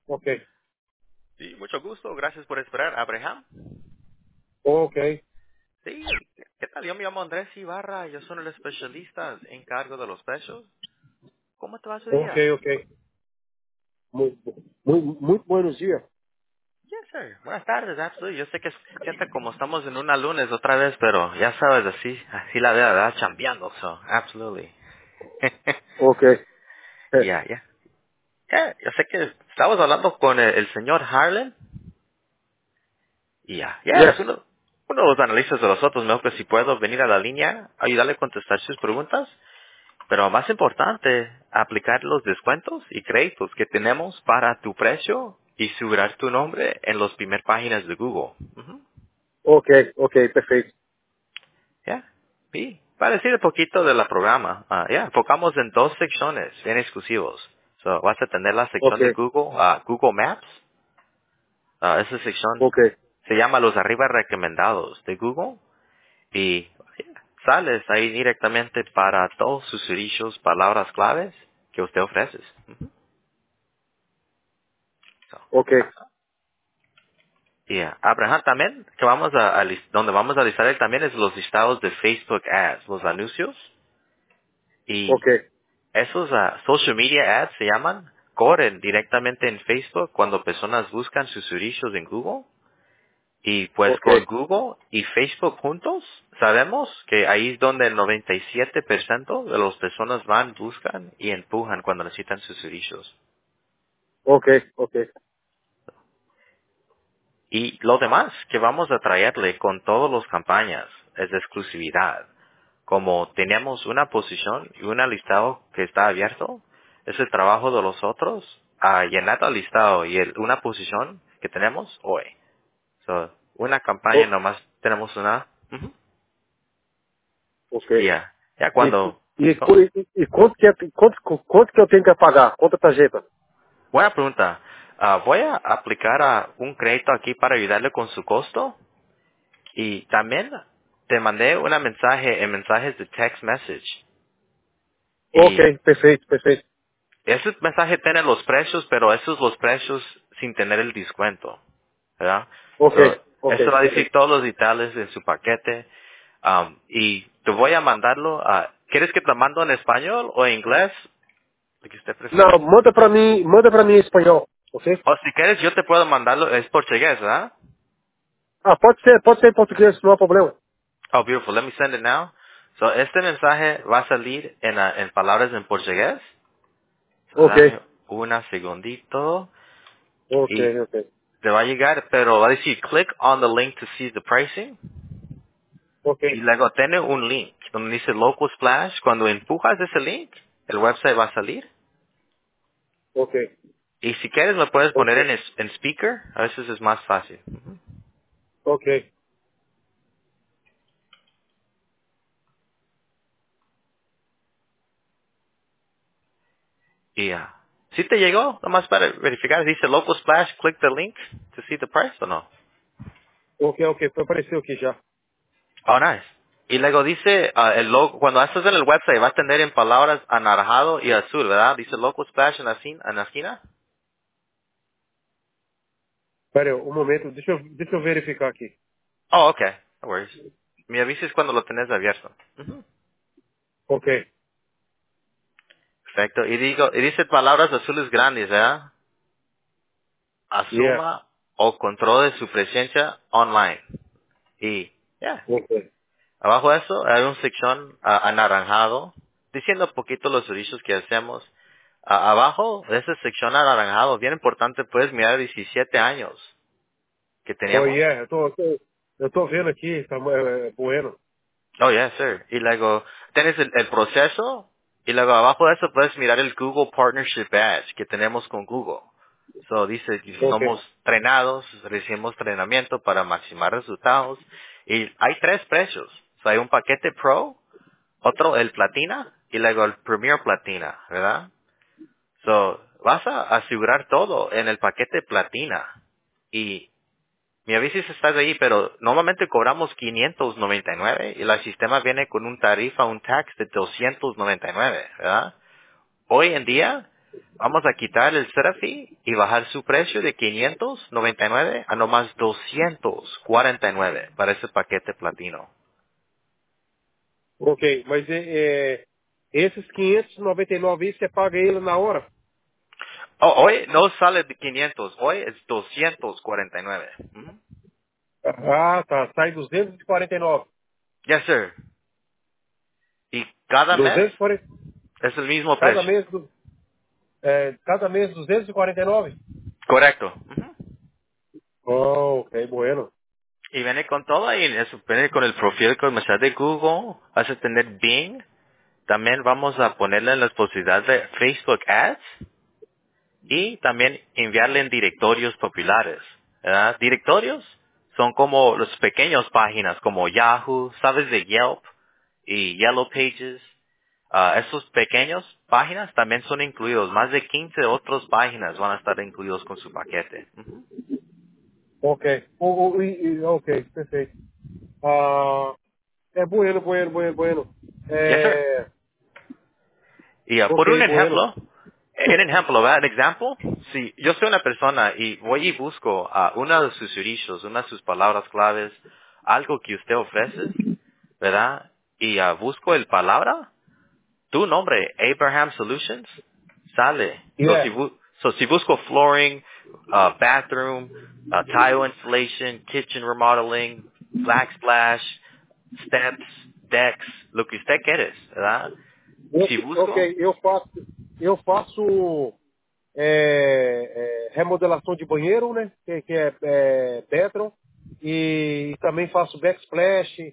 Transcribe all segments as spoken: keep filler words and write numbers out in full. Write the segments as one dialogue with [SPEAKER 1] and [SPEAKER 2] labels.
[SPEAKER 1] Ok.
[SPEAKER 2] Sí, mucho gusto. Gracias por esperar, Abraham.
[SPEAKER 1] Ok.
[SPEAKER 2] Sí, ¿qué tal? Yo me llamo Andrés Ibarra. Yo soy el especialista en cargo de los precios. ¿Cómo te va su
[SPEAKER 1] Ok,
[SPEAKER 2] día?
[SPEAKER 1] ok. Muy, muy, muy buenos días.
[SPEAKER 2] Yes, sir. Buenas tardes, absolutely. Yo sé que siente como estamos en una lunes otra vez, pero ya sabes, así, así la vida, ¿verdad? Chambeando, so, absolutely.
[SPEAKER 1] Ok. Eh,
[SPEAKER 2] Ya, ya. Ya, yo sé que estabas hablando con el, el señor Harlan. Y ya, ya,
[SPEAKER 1] yes.
[SPEAKER 2] es uno, uno de los analistas de los otros. Mejor que si puedo venir a la línea, ayudarle a contestar sus preguntas. Pero más importante, aplicar los descuentos y créditos que tenemos para tu precio y subir tu nombre en las primeras páginas de Google. Ujú.
[SPEAKER 1] Ok, ok, perfeito.
[SPEAKER 2] Ya, sí. Para decir un poquito de la programa, ah, ya, enfocamos en dos secciones bien exclusivos. So, vas a tener la
[SPEAKER 1] Ok,
[SPEAKER 2] sección de Google, ah, Google Maps. Ah, esa sección
[SPEAKER 1] ok,
[SPEAKER 2] se llama los arriba recomendados de Google y ya, sales ahí directamente para todos sus servicios, palabras claves que usted ofrece. Ujú. So,
[SPEAKER 1] ok,
[SPEAKER 2] y ah, Abraham también, que vamos a, a lis- donde vamos a listar él también es los listados de Facebook Ads, los anuncios. Y
[SPEAKER 1] ok,
[SPEAKER 2] esos ah, social media ads se llaman, corren directamente en Facebook cuando personas buscan sus servicios en Google. Y pues
[SPEAKER 1] ok,
[SPEAKER 2] con Google y Facebook juntos, sabemos que ahí es donde el noventa y siete por ciento de las personas van, buscan y empujan cuando necesitan sus servicios.
[SPEAKER 1] ok, ok,
[SPEAKER 2] Y lo demás que vamos a traerle con todas las campañas es de exclusividad. Como tenemos una posición y un listado que está abierto, es el trabajo de los otros a llenar el listado y el- una posición que tenemos hoy. So, una campaña
[SPEAKER 1] o-
[SPEAKER 2] nomás tenemos una. Ujú.
[SPEAKER 1] ok.
[SPEAKER 2] Y ya, ya
[SPEAKER 1] E,
[SPEAKER 2] cuando...
[SPEAKER 1] e,
[SPEAKER 2] ¿cómo?
[SPEAKER 1] e, e quanto, que, é- quanto, quanto que eu tenho que pagar? Quanto a tarjeta?
[SPEAKER 2] Buena pregunta. Ah, voy a aplicar a un crédito aquí para ayudarle con su costo y también te mandé un mensaje en mensajes de text message
[SPEAKER 1] Ok,
[SPEAKER 2] y
[SPEAKER 1] perfeito, perfeito.
[SPEAKER 2] ese mensaje tiene los precios, pero esos los precios sin tener el descuento, ¿verdad?
[SPEAKER 1] Ok,
[SPEAKER 2] So,
[SPEAKER 1] ok.
[SPEAKER 2] eso va a decir todos los detalles de su paquete um, y te voy a mandarlo a... ¿Quieres que te mando en español o en inglés? Lo que usted
[SPEAKER 1] Não,
[SPEAKER 2] prefiere.
[SPEAKER 1] manda pra mim, manda pra mim em espanhol, ok?
[SPEAKER 2] O si quieres yo te puedo mandarlo, es portugués, ¿verdad?
[SPEAKER 1] Ah, pode ser, pode ser em português, não há problema.
[SPEAKER 2] Oh, beautiful. Let me send it now. So, este mensaje va a salir en, ah, en palabras en portugués. So,
[SPEAKER 1] Ok,
[SPEAKER 2] dame una segundito
[SPEAKER 1] ok,
[SPEAKER 2] y
[SPEAKER 1] ok,
[SPEAKER 2] te va a llegar, pero va a decir click on the link to see the pricing
[SPEAKER 1] ok,
[SPEAKER 2] y luego tiene un link donde dice local splash. Cuando empujas ese link, el website va a salir.
[SPEAKER 1] ok,
[SPEAKER 2] Y si quieres lo puedes
[SPEAKER 1] ok,
[SPEAKER 2] poner en, es- en speaker, a veces es más fácil. Ujú.
[SPEAKER 1] ok.
[SPEAKER 2] Y ya. ¿Sí te llegó? Nomás para verificar, dice local splash, click the link to see the price o no?
[SPEAKER 1] Ok, ok, apareceu aqui já.
[SPEAKER 2] Oh, nice. Y luego dice, ah, el logo, cuando estás en el website va a tener en palabras anaranjado y azul, ¿verdad? Dice local splash en la, esquina- en la esquina.
[SPEAKER 1] Pera aí, um momento, deixa eu, deixa eu verificar aqui.
[SPEAKER 2] Oh, okay. No worries. Me avises cuando lo tenés abierto. Ujú.
[SPEAKER 1] Ok,
[SPEAKER 2] Perfecto. Y digo, y dice palabras azules grandes, ¿verdad?
[SPEAKER 1] yeah,
[SPEAKER 2] Asuma o controle su presencia online. Y, ya.
[SPEAKER 1] ok.
[SPEAKER 2] Abajo de eso hay una sección ah, anaranjado diciendo un poquito los servicios que hacemos. Ah, abajo de esa sección anaranjado, bien importante, puedes mirar diecisiete años que
[SPEAKER 1] Oh
[SPEAKER 2] tenemos.
[SPEAKER 1] yeah, eu tô, eu tô, eu tô vendo aqui, tá é, bueno.
[SPEAKER 2] Oh, yes, sir. Y luego tienes el, el proceso y luego abajo de eso puedes mirar el Google Partnership Badge que tenemos con Google. So dice que
[SPEAKER 1] Ok,
[SPEAKER 2] somos trenados, recibimos entrenamiento para maximizar resultados y hay tres precios. So, hay un paquete Pro, otro el Platina y luego el Premier Platina, ¿verdad? So vas a asegurar todo en el paquete Platina y mi aviso si estás ahí, pero normalmente cobramos quinientos noventa y nueve y el sistema viene con un tarifa, un tax de doscientos noventa y nueve, ¿verdad? Hoy en día, Vamos a quitar el setup fee y bajar su precio de quinientos noventa y nueve a nomás doscientos cuarenta y nueve para ese paquete platino.
[SPEAKER 1] Ok, mas é, é, esses quinhentos e noventa e nove aí, você paga ele na hora?
[SPEAKER 2] Oh, hoy no sale de quinientos, hoy es doscientos cuarenta y nueve. Ujú.
[SPEAKER 1] Ah, tá. Sai duzentos e quarenta e nove.
[SPEAKER 2] Yes, sir. Y cada mes
[SPEAKER 1] duzentos e quarenta,
[SPEAKER 2] es el mismo
[SPEAKER 1] cada
[SPEAKER 2] precio.
[SPEAKER 1] mês, du- é, cada mês duzentos e quarenta e nove?
[SPEAKER 2] Correcto. Ujú.
[SPEAKER 1] Oh, ok, bueno.
[SPEAKER 2] Y viene con todo ahí, eso viene con el perfil comercial de Google, vas a tener Bing, también vamos a ponerle en las posibilidades de Facebook Ads y también enviarle en directorios populares. ¿Verdad? Directorios son como las pequeñas páginas como Yahoo, sabes de Yelp y Yellow Pages. Ah, esos pequeños páginas también son incluidos. Más de quince otras páginas van a estar incluidos con su paquete. Ujú.
[SPEAKER 1] Ok. O, o, e- e- ok, perfeito. Ah, é bueno, bueno, bueno, bueno.
[SPEAKER 2] Yes, sir.
[SPEAKER 1] É,
[SPEAKER 2] Y ah, por un
[SPEAKER 1] ok, bueno.
[SPEAKER 2] ejemplo, en ejemplo, ¿verdad? Un ejemplo, si yo soy una persona y voy y busco a uno de sus servicios, una de sus palabras claves, algo que usted ofrece, ¿verdad? Y ah, busco el palabra, tu nombre, Abraham Solutions, sale. So si,
[SPEAKER 1] Yeah.
[SPEAKER 2] bu- so, si busco flooring, uh, bathroom, uh, tile installation, kitchen remodeling, backsplash, steps, decks, lo que usted quiere, ¿verdad? Si
[SPEAKER 1] Eu-
[SPEAKER 2] busco,
[SPEAKER 1] ok, eu faço, eu faço é, é, remodelação de banheiro, né? Que, que é, é bathroom. E também faço backsplash.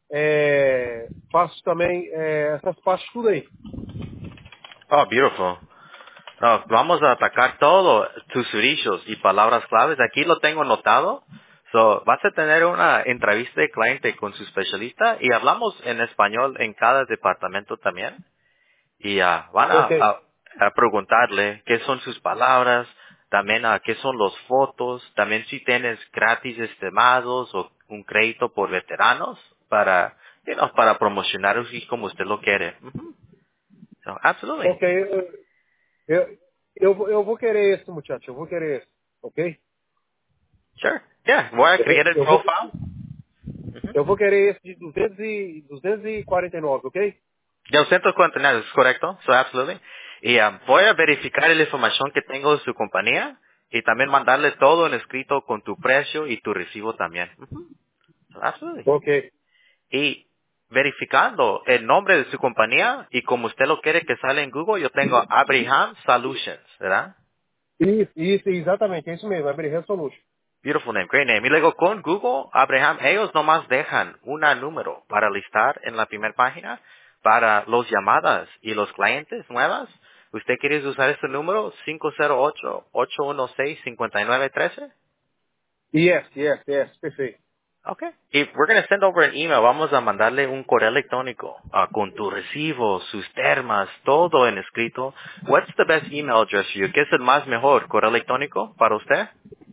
[SPEAKER 1] É, faço também é, essas partes tudo aí.
[SPEAKER 2] oh, beautiful. No, vamos a atacar todo tus servicios y palabras claves. Aquí lo tengo anotado. So, vas a tener una entrevista de cliente con su especialista y hablamos en español en cada departamento también. Y ah, van a,
[SPEAKER 1] Ok,
[SPEAKER 2] a- a preguntarle qué son sus palabras, también a qué son los fotos, también si tienes gratis estimados o un crédito por veteranos para, you know, para promocionar así como usted lo quiere. Ujú. So, absolutely.
[SPEAKER 1] ok. Eu, eu, eu, vou- eu vou querer esse, muchacho. Eu vou querer esse. Ok?
[SPEAKER 2] Sure. Yeah. Voy a
[SPEAKER 1] Eu,
[SPEAKER 2] crear el
[SPEAKER 1] eu vou,
[SPEAKER 2] profile. Ujú.
[SPEAKER 1] eu vou querer esse de duzentos e, duzentos e quarenta e nove, ok?
[SPEAKER 2] Ya usted cuenta, es correcto. So, absolutely. Y ah, voy a verificar la información que tengo de su compañía y también mandarle todo en escrito con tu precio y tu recibo también. Ujú. So, absolutely.
[SPEAKER 1] Ok.
[SPEAKER 2] Y verificando el nombre de su compañía y como usted lo quiere que sale en Google, yo tengo Abraham Solutions, ¿verdad?
[SPEAKER 1] Isso, isso, exatamente, é isso mesmo, Abrir Resolution.
[SPEAKER 2] Beautiful name, great name. Y luego con Google, Abraham, ellos nomás dejan un número para listar en la primera página para las llamadas y los clientes nuevas. ¿Usted quiere usar este número cinco cero ocho, ocho uno seis, cinco nueve uno tres?
[SPEAKER 1] Yes, yes, yes, perfeito.
[SPEAKER 2] Okay. Y we're going to send over an email. Vamos a mandarle un correo electrónico ah, con tu recibo, sus termas, todo en escrito. What's the best email address for you? ¿Qué es el más mejor correo electrónico para usted?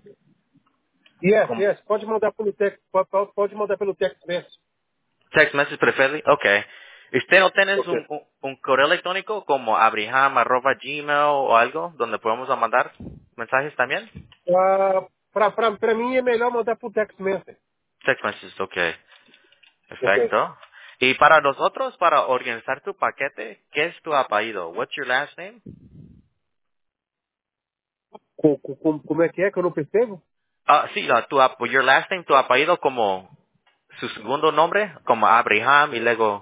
[SPEAKER 1] Yes,
[SPEAKER 2] Como
[SPEAKER 1] yes, pode mandar pelo text, pode, pode pode mandar pelo text message.
[SPEAKER 2] text message preferably? Okay. ¿Usted no tienes un,
[SPEAKER 1] Ok.
[SPEAKER 2] un, un correo electrónico como abraham arroba gmail o algo donde podemos a mandar mensajes también?
[SPEAKER 1] Ah, pra, pra, pra mim é melhor mandar pro text message.
[SPEAKER 2] Text messages, okay.
[SPEAKER 1] Ok.
[SPEAKER 2] Perfecto. Y para nosotros, para organizar tu paquete, ¿qué es tu apellido? What's your last name?
[SPEAKER 1] Co, co, como, como é que é que eu não percebo?
[SPEAKER 2] Ah, sí, ah, tu, ap- your last name, tu apellido como su segundo nombre, como Abraham y luego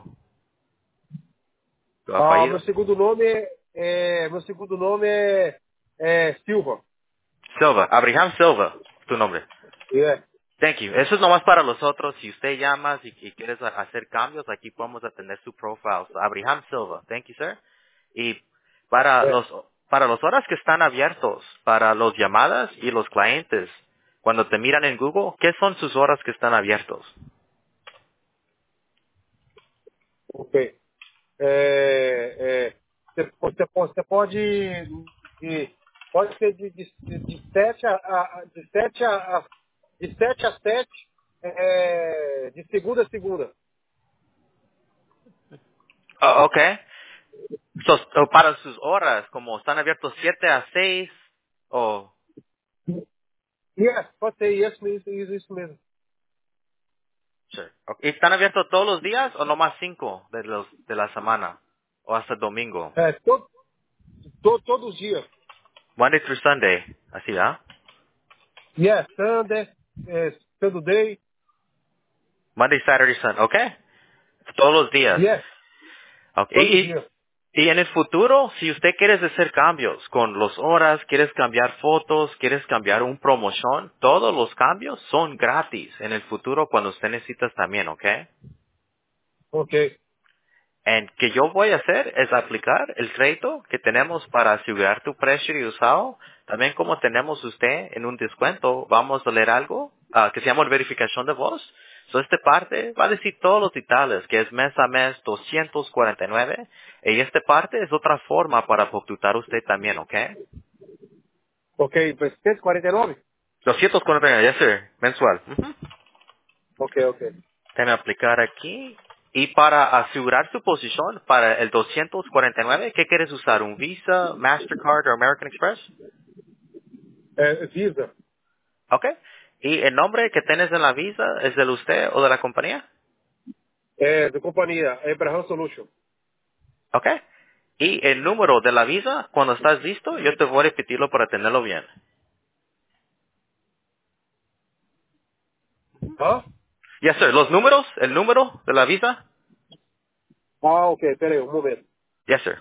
[SPEAKER 2] tu
[SPEAKER 1] Ah, meu
[SPEAKER 2] apellido.
[SPEAKER 1] segundo nome é, é meu segundo nome é, é Silva.
[SPEAKER 2] Silva, Abraham Silva, tu nombre.
[SPEAKER 1] Yeah.
[SPEAKER 2] Thank you. Eso es nomás para los otros. Si usted llama y, y quieres a- hacer cambios, aquí podemos atender su profile. So, Abraham Silva. Thank you, sir. Y para
[SPEAKER 1] É.
[SPEAKER 2] los, para las horas que están abiertos, para las llamadas y los clientes, cuando te miran en Google, ¿qué son sus horas que están abiertos?
[SPEAKER 1] Ok. É, é, você, você, pode, você pode, de, pode ser de, de, de, de sete a, a de sete a, a de sete a sete, é, de segunda a segunda.
[SPEAKER 2] Oh, okay. So, o para sus horas, como están abiertos siete a seis o...
[SPEAKER 1] Yes, pode ser, yes, isso, isso, isso mesmo.
[SPEAKER 2] Sure. Okay. ¿Están abiertos todos los días o nomás cinco de los de la semana? ¿O hasta domingo?
[SPEAKER 1] É, todo, todo, todo dia.
[SPEAKER 2] Monday through Sunday. Así, ¿ah?
[SPEAKER 1] Yes, Sunday, é, Saturday,
[SPEAKER 2] Monday, Saturday, Sunday. Okay. Todos los días.
[SPEAKER 1] yes,
[SPEAKER 2] Okay.
[SPEAKER 1] todo
[SPEAKER 2] Y,
[SPEAKER 1] dia.
[SPEAKER 2] y en el futuro, si usted quiere hacer cambios con las horas, quieres cambiar fotos, quieres cambiar un promoción, todos los cambios son gratis en el futuro cuando usted necesita también, ¿ok?
[SPEAKER 1] Ok,
[SPEAKER 2] En que yo voy a hacer es aplicar el crédito que tenemos para asegurar tu precio y usado. También como tenemos usted en un descuento, vamos a leer algo ah, que se llama verificación de voz. So, esta parte va a decir todos los detalles, que es mes a mes doscientos cuarenta y nueve. Y esta parte es otra forma para computar usted también, ¿ok?
[SPEAKER 1] ok, pues cento e quarenta e nove?
[SPEAKER 2] doscientos cuarenta y nueve, yes sir, mensual. Ujú.
[SPEAKER 1] Ok, ok.
[SPEAKER 2] Déjame aplicar aquí. Y para asegurar su posición, para el doscientos cuarenta y nueve, ¿qué quieres usar? ¿Un Visa, Mastercard o American Express?
[SPEAKER 1] É, Visa,
[SPEAKER 2] Ok. ¿Y el nombre que tienes en la visa es de usted o de la compañía?
[SPEAKER 1] é, de companhia, Abraham Solution.
[SPEAKER 2] Ok. ¿Y el número de la visa, cuando estás listo, yo te voy a repetirlo para tenerlo bien?
[SPEAKER 1] Hã?
[SPEAKER 2] Yes, sir. ¿Los números? ¿El número de la visa?
[SPEAKER 1] Ah, ok, pera aí, um momento.
[SPEAKER 2] Yes, sir.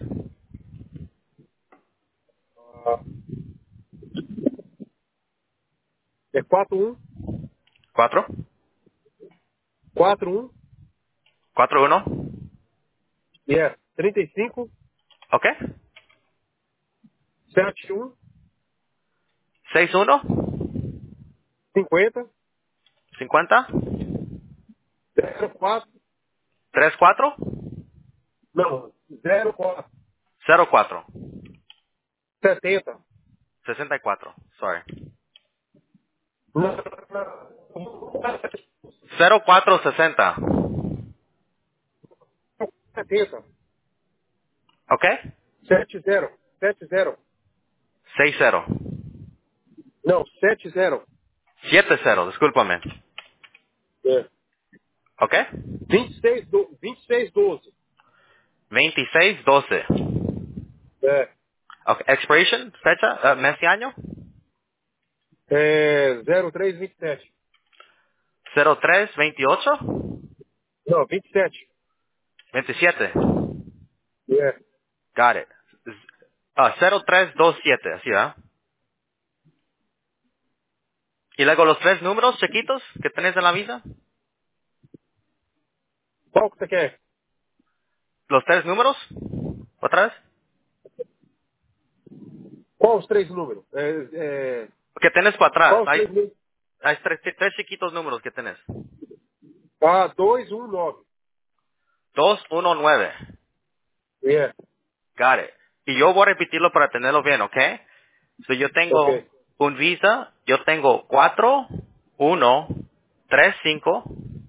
[SPEAKER 1] Ah, é quatro um
[SPEAKER 2] ¿Cuatro?
[SPEAKER 1] quatro um
[SPEAKER 2] ¿Cuatro uno?
[SPEAKER 1] yes, trinta e cinco
[SPEAKER 2] Ok.
[SPEAKER 1] setenta e um
[SPEAKER 2] ¿Seis uno?
[SPEAKER 1] cinquenta
[SPEAKER 2] ¿Cincuenta?
[SPEAKER 1] zero quatro
[SPEAKER 2] ¿Tres cuatro?
[SPEAKER 1] não, zero quatro
[SPEAKER 2] Cero cuatro.
[SPEAKER 1] setenta.
[SPEAKER 2] Sesenta y cuatro. Sorry.
[SPEAKER 1] Não, não,
[SPEAKER 2] Cero cuatro sesenta.
[SPEAKER 1] setenta.
[SPEAKER 2] Ok.
[SPEAKER 1] sete zero. sete zero.
[SPEAKER 2] Seis cero.
[SPEAKER 1] Não, sete zero.
[SPEAKER 2] Siete cero. Discúlpame.
[SPEAKER 1] É.
[SPEAKER 2] Ok.
[SPEAKER 1] vinte e seis, do, vinte e seis doze.
[SPEAKER 2] Veintiséis doce.
[SPEAKER 1] É.
[SPEAKER 2] Ok. Expiration, fecha, eh, mes y año.
[SPEAKER 1] É zero três vinte e sete.
[SPEAKER 2] Cero tres veintiocho.
[SPEAKER 1] Não, vinte e sete.
[SPEAKER 2] Veintisiete.
[SPEAKER 1] É.
[SPEAKER 2] Got it. Ah, cero tres dos siete, así, ¿verdad? Y luego los tres números chiquitos que tenés en la visa.
[SPEAKER 1] Qual que você quer?
[SPEAKER 2] Los tres números. ¿Otra vez?
[SPEAKER 1] Qual os três números? É, é,
[SPEAKER 2] Que tenés para atrás.
[SPEAKER 1] qual os
[SPEAKER 2] Hay,
[SPEAKER 1] três números?
[SPEAKER 2] hay tres, tres chiquitos números que tenés.
[SPEAKER 1] Ah, dois um nove.
[SPEAKER 2] Dos, uno, nueve.
[SPEAKER 1] É.
[SPEAKER 2] Got it. Y yo voy a repetirlo para tenerlo bien, ¿ok? So yo tengo
[SPEAKER 1] Ok.
[SPEAKER 2] un visa, yo tengo cuatro, uno, tres, cinco,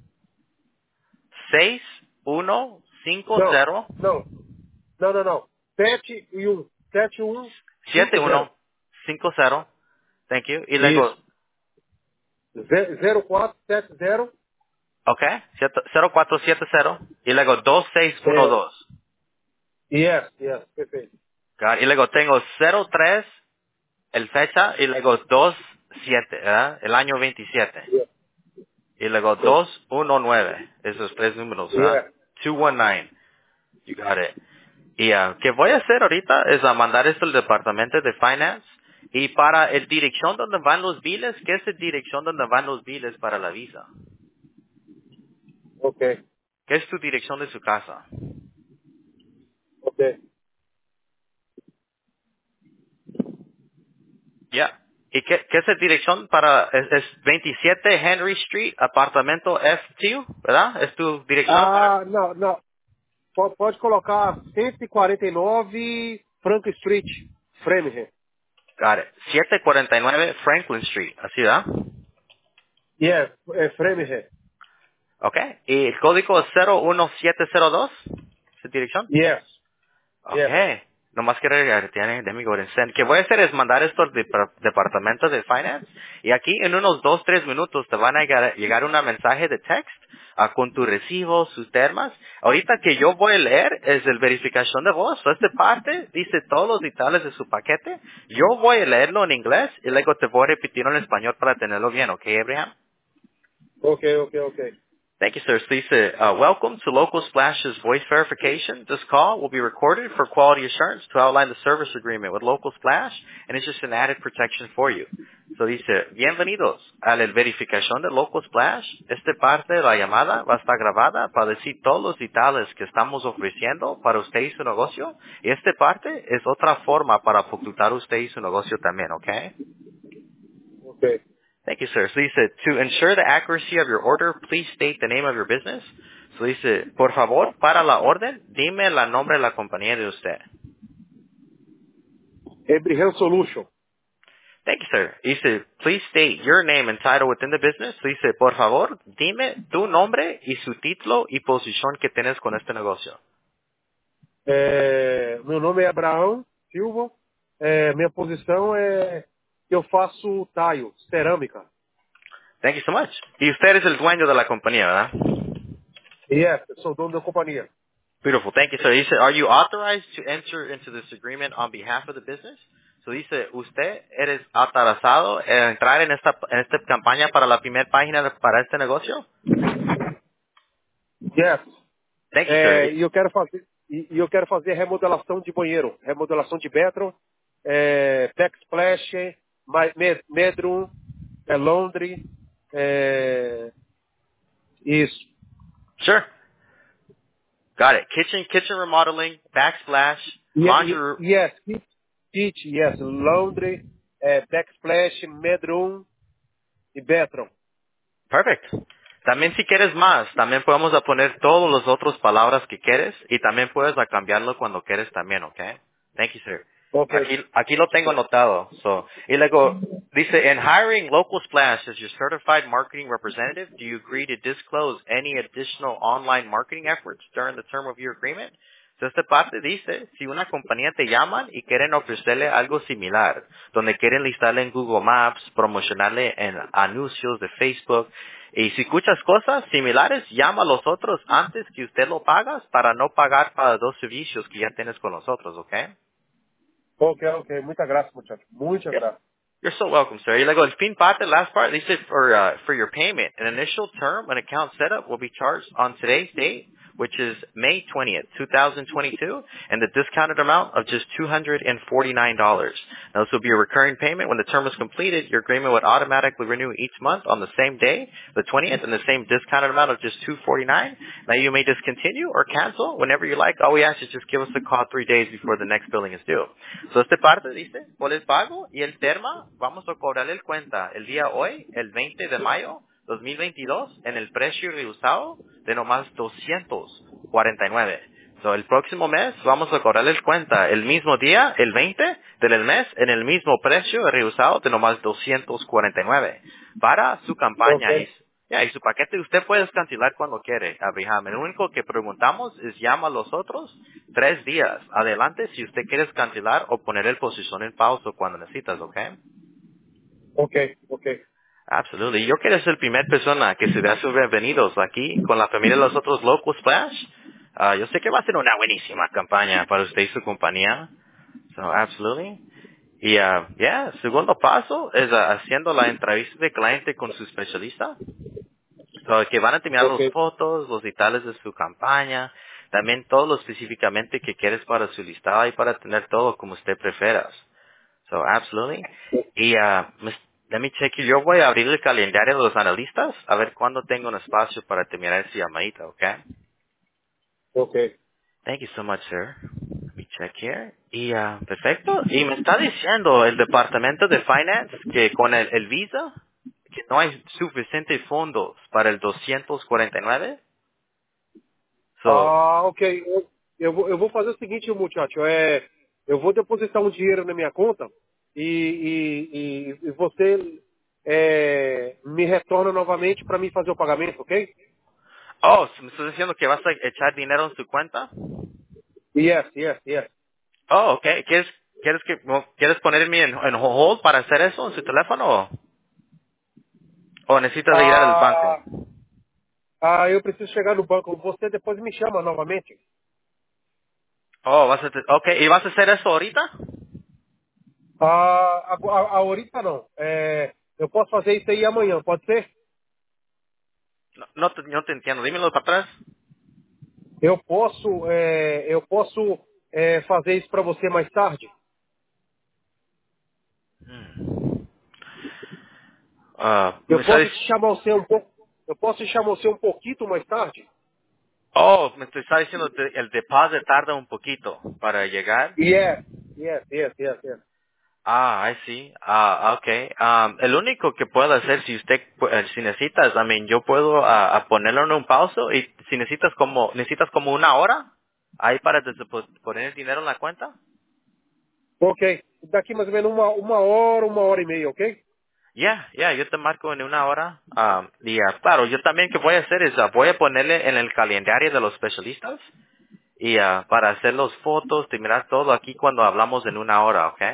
[SPEAKER 2] seis, uno, cinco,
[SPEAKER 1] Não,
[SPEAKER 2] cero,
[SPEAKER 1] não. Não, não, não. sete e um. sete um
[SPEAKER 2] siete,
[SPEAKER 1] cinco zero.
[SPEAKER 2] uno, cinco, cero. Thank you. Y luego,
[SPEAKER 1] Isso. zero quatro sete zero.
[SPEAKER 2] ¿ok? cero cuatro siete cero. Y luego dos seis uno
[SPEAKER 1] É.
[SPEAKER 2] dos.
[SPEAKER 1] Yes, yes. Perfeito.
[SPEAKER 2] Got it. Y luego tengo cero tres, el fecha, y luego dos siete, ¿verdad? El año veintisiete.
[SPEAKER 1] Yeah.
[SPEAKER 2] Y luego dos uno nueve. Esos tres números, ¿verdad?
[SPEAKER 1] Yeah.
[SPEAKER 2] dos diecinueve. You got it. Y ah, que voy a hacer ahorita es a mandar esto al departamento de finance. Y para el dirección donde van los biles, ¿qué es la dirección donde van los biles para la visa?
[SPEAKER 1] Ok.
[SPEAKER 2] ¿Qué es tu dirección de su casa?
[SPEAKER 1] Ok.
[SPEAKER 2] Ya. ¿Y qué, qué es la dirección para, es, es veintisiete Henry Street, apartamento F dos, ¿verdad? ¿Es tu dirección para?
[SPEAKER 1] Ah, não, não. Pode, pode colocar cento e quarenta e nove Frank Street, Framingham.
[SPEAKER 2] Got it. setecientos cuarenta y nueve Franklin Street, así, ¿verdad?
[SPEAKER 1] Yes, é Framingham.
[SPEAKER 2] Ok. ¿Y el código es cero uno siete cero dos? ¿Su dirección?
[SPEAKER 1] Yes. Yes.
[SPEAKER 2] Okay. Nomás quiero llegar, tiene de mi Gorensen. Que voy a hacer es mandar esto al depar- departamento de finance y aquí en unos dos, tres minutos te van a llegar, llegar un mensaje de text ah, con tu recibo, sus termas. Ahorita que yo voy a leer es el verificación de voz. So, esta parte dice todos los detalles de su paquete. Yo voy a leerlo en inglés y luego te voy a repetir en español para tenerlo bien, ¿ok, Abraham?
[SPEAKER 1] Okay, okay, okay.
[SPEAKER 2] Thank you, sir. Lisa, uh, welcome to Local Splash's voice verification. This call will be recorded for quality assurance to outline the service agreement with Local Splash, and it's just an added protection for you. So dice, bienvenidos a la verificación de Local Splash. Esta parte de la llamada va a estar grabada para decir todos los detalles que estamos ofreciendo para usted y su negocio. Y esta parte es otra forma para ocultar usted y su negocio también, ¿ok?
[SPEAKER 1] Okay.
[SPEAKER 2] Thank you, sir. So dice, to ensure the accuracy of your order, please state the name of your business. So dice, por favor, para la orden, dime el nombre de la compañía de usted.
[SPEAKER 1] Abraham Solution.
[SPEAKER 2] Thank you, sir. Dice, please state your name and title within the business. So dice, por favor, dime tu nombre y su título y posición que tienes con este negocio.
[SPEAKER 1] É, meu nome é Abraão Silva. É, minha posição é que eu faço tile, cerâmica.
[SPEAKER 2] Thank you so much. Y usted es el dueño de la compañía, ¿verdad?
[SPEAKER 1] Yes, eu sou dono da companhia.
[SPEAKER 2] Beautiful. Thank you, sir. Dice, are you authorized to enter into this agreement on behalf of the business? So dice, ¿usted eres autorizado a entrar en esta, en esta campaña para la primera página de- para este negocio?
[SPEAKER 1] Yes.
[SPEAKER 2] Thank you,
[SPEAKER 1] É,
[SPEAKER 2] sir.
[SPEAKER 1] e eu quero fazer e, e eu quero fazer remodelação de banheiro, remodelação de bathroom, é, backsplash, ma- med- bedroom, é, laundry, é, isso.
[SPEAKER 2] Sure. Got it. Kitchen, kitchen remodeling, backsplash,
[SPEAKER 1] E,
[SPEAKER 2] laundry
[SPEAKER 1] e,
[SPEAKER 2] room.
[SPEAKER 1] yes, kitchen, yes, laundry, é, backsplash, bedroom e bathroom.
[SPEAKER 2] Perfect. También si quieres más, también podemos a poner todas las otras palabras que quieres y también puedes a cambiarlo cuando quieres también, ¿ok? Thank you, sir.
[SPEAKER 1] Okay.
[SPEAKER 2] Aquí, aquí lo tengo anotado. So, y luego dice, in hiring Local Splash as your certified marketing representative, do you agree to disclose any additional online marketing efforts during the term of your agreement? So, esta parte dice, si una compañía te llaman y quieren ofrecerle algo similar, donde quieren listarle en Google Maps, promocionarle en anuncios de Facebook, y si escuchas cosas similares, llama a los otros antes que usted lo pagas para no pagar para dos servicios que ya tienes con nosotros, ¿ok?
[SPEAKER 1] Ok, ok. Muchas gracias, muchachos. Muchas
[SPEAKER 2] Yes.
[SPEAKER 1] gracias.
[SPEAKER 2] You're so welcome, sir. Y luego el fin parte, last part, they say for, uh, for your payment, an initial term, an account setup will be charged on today's date, which is May twentieth, twenty twenty-two, and the discounted amount of just two hundred forty-nine dollars. Now, this will be a recurring payment. When the term is completed, your agreement would automatically renew each month on the same day, the twentieth, and the same discounted amount of just two hundred forty-nine dollars. Now, you may discontinue or cancel whenever you like. All we ask is just give us a call three days before the next billing is due. So, este parte dice, por el pago y el terma, vamos a cobrarle el cuenta el día hoy, el veinte de mayo, dos mil veintidós, en el precio reusado de nomás doscientos cuarenta y nueve. So, el próximo mes vamos a cobrarle el cuenta el mismo día, el veinte del mes, en el mismo precio reusado de nomás doscientos cuarenta y nueve. Para su campaña y,
[SPEAKER 1] Ok.
[SPEAKER 2] ya, y su paquete usted puede cancelar cuando quiere, Abraham. Lo único que preguntamos es llama a los otros tres días adelante si usted quiere cancelar o poner el posición en pausa cuando necesitas, ¿ok?
[SPEAKER 1] Ok, ok.
[SPEAKER 2] Absolutely. Yo quiero ser la primera persona que se da sus bienvenidos aquí con la familia de los otros Local Splash. Ah, yo sé que va a ser una buenísima campaña para usted y su compañía. So, absolutely. Y, ya, yeah, segundo paso es ah, haciendo la entrevista de cliente con su especialista. So, que van a terminar
[SPEAKER 1] Ok.
[SPEAKER 2] las fotos, los detalles de su campaña, también todo lo específicamente que quieres para su listado y para tener todo como usted prefiera. So, absolutely. Y, uh, mis- let me check here. Yo voy a abrir el calendario de los analistas a ver cuándo tengo un espacio para terminar esa llamadita, ¿ok?
[SPEAKER 1] Ok.
[SPEAKER 2] Thank you so much, sir. Let me check here. Y, uh, perfecto. Y me está diciendo el departamento de finance que con el, el Visa, que no hay suficientes fondos para el doscientos cuarenta y nueve. So,
[SPEAKER 1] Ah, ok. Eu, eu, vou, eu vou fazer o seguinte, muchacho. É, eu vou depositar um dinheiro na minha conta e, e, e, e você é, me retorna novamente para mim fazer o pagamento, ok?
[SPEAKER 2] oh, ¿me estás diciendo que vas a echar dinero en su cuenta?
[SPEAKER 1] Yes, yes, yes.
[SPEAKER 2] Oh, okay. ¿Quieres, quieres que, no, quieres ponerme en, en hold para hacer eso en su teléfono o, o necesitas de ir al banco?
[SPEAKER 1] Ah, ah, eu preciso chegar no banco. Você depois me chama novamente.
[SPEAKER 2] Oh, vas a, te- okay. ¿Y vas a hacer eso ahorita?
[SPEAKER 1] Ah, ago- a, a, ahorita não. É, eu posso fazer isso aí amanhã, pode ser?
[SPEAKER 2] No, no te, no te entiendo. Dímelo para atrás.
[SPEAKER 1] Eu posso, é, eu posso é, fazer isso para você mais tarde?
[SPEAKER 2] Hmm. Ah,
[SPEAKER 1] Eu
[SPEAKER 2] me
[SPEAKER 1] posso
[SPEAKER 2] sabes,
[SPEAKER 1] te chamar você um pouco, eu posso te chamar você um pouquinho mais tarde?
[SPEAKER 2] oh, me te está diciendo que el depósito tarda un poquito para llegar.
[SPEAKER 1] Yes, yes, yes, yes, yes.
[SPEAKER 2] Ah, I see. Ah, okay. Um, el único que puedo hacer si usted, pu- eh, si necesitas, I mean, yo puedo ah, a ponerlo en un pauso y si necesitas como, necesitas como una hora ahí para depo- poner el dinero en la cuenta.
[SPEAKER 1] Ok, daqui mais ou menos uma, uma hora, uma hora e meia, ok?
[SPEAKER 2] Ya, ya, yo te marco en una hora. Um, y ah, claro, yo también que voy a hacer es, ah, voy a ponerle en el calendario de los especialistas y ah, para hacer las fotos, terminar todo aquí cuando hablamos en una hora, ¿ok?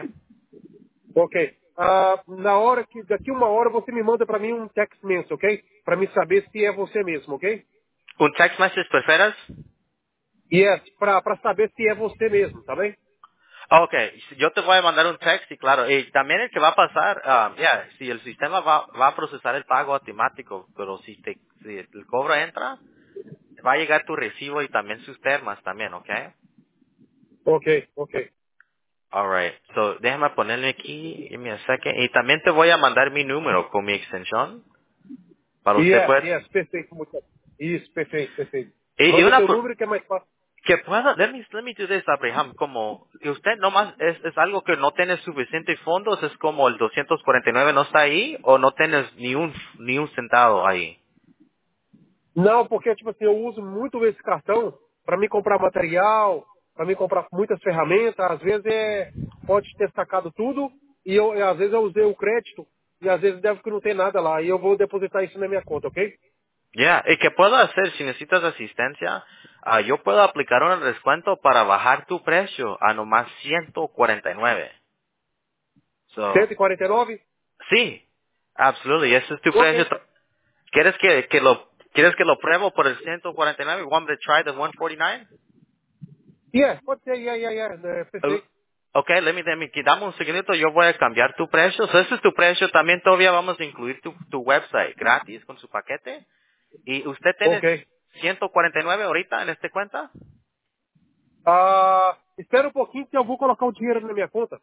[SPEAKER 1] Ok. Ah, na hora que, daqui uma hora você me manda para mim um text message, ok? Para me saber se é você mesmo, ok?
[SPEAKER 2] ¿Un text message prefieres?
[SPEAKER 1] Yes, para saber se é você mesmo, tá bem?
[SPEAKER 2] Ok, yo te voy a mandar un text y claro, y también el que va a pasar, ah, ya, si el sistema va, va a procesar el pago automático, pero si, te, si el cobro entra, va a llegar tu recibo y también sus termas también, ¿ok?
[SPEAKER 1] Ok, ok.
[SPEAKER 2] Alright, so déjame ponerle aquí, give me a second, y también te voy a mandar mi número con mi extensión, para usted
[SPEAKER 1] Yes,
[SPEAKER 2] pues.
[SPEAKER 1] yes, perfeito. Muito... Isso, perfeito, perfeito.
[SPEAKER 2] Y, y
[SPEAKER 1] Manda
[SPEAKER 2] una,
[SPEAKER 1] teu
[SPEAKER 2] pro-
[SPEAKER 1] número que é mais fácil.
[SPEAKER 2] que pueda, let me, let me do this, Abraham, como, que usted nomás es, es algo que no tiene suficiente fondos, es como el doscientos cuarenta y nueve no está ahí, o no tienes ni un, ni un centavo ahí.
[SPEAKER 1] Não, porque tipo assim, eu uso muito esse cartão para me comprar material, para me comprar muitas ferramentas. Às vezes é, pode ter sacado tudo e eu, e às vezes eu usei o crédito e às vezes deve que não tem nada lá e eu vou depositar isso na minha conta, ok?
[SPEAKER 2] Ya, y que puedo hacer, si necesitas asistencia, ah, yo puedo aplicar un descuento para bajar tu precio a nomás ciento cuarenta y nueve. So,
[SPEAKER 1] cento e quarenta e nove?
[SPEAKER 2] sí, absolutely, ese es tu precio.
[SPEAKER 1] Ok.
[SPEAKER 2] ¿Quieres que, que lo, quieres que lo pruebo por el ciento cuarenta y nueve? Want me to try the one forty-nine?
[SPEAKER 1] Yeah, pode ser, yeah, yeah, yeah, é,
[SPEAKER 2] El-
[SPEAKER 1] perfeito.
[SPEAKER 2] Ok, let me, let me, dame un segundito, yo voy a cambiar tu precio. So, ese es tu precio, también todavía vamos a incluir tu, tu website gratis con su paquete. ¿Y usted tiene
[SPEAKER 1] Ok.
[SPEAKER 2] ciento cuarenta y nueve ahorita en este cuenta?
[SPEAKER 1] Ah, espera um pouquinho que eu vou colocar o dinheiro na minha conta.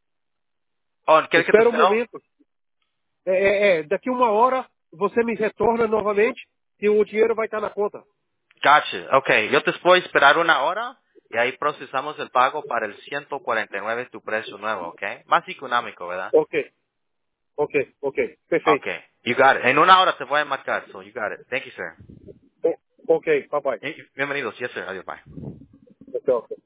[SPEAKER 2] ¿O quieres que te
[SPEAKER 1] Espera um
[SPEAKER 2] espero?
[SPEAKER 1] momento. É, é, é, daqui uma hora você me retorna novamente e o dinheiro vai estar na conta.
[SPEAKER 2] Gotcha. Ok, yo te puedo esperar una hora y ahí procesamos el pago para el ciento cuarenta y nueve tu precio nuevo, ok? Más económico, ¿verdad?
[SPEAKER 1] Ok, ok, ok.
[SPEAKER 2] Ok,
[SPEAKER 1] Perfeito.
[SPEAKER 2] you got it. En una hora te voy a marcar, so you got it. Thank you, sir.
[SPEAKER 1] O- Ok, papai.
[SPEAKER 2] Eh, Bienvenidos. Yes, sir. Adiós, bye.
[SPEAKER 1] Ok, ok.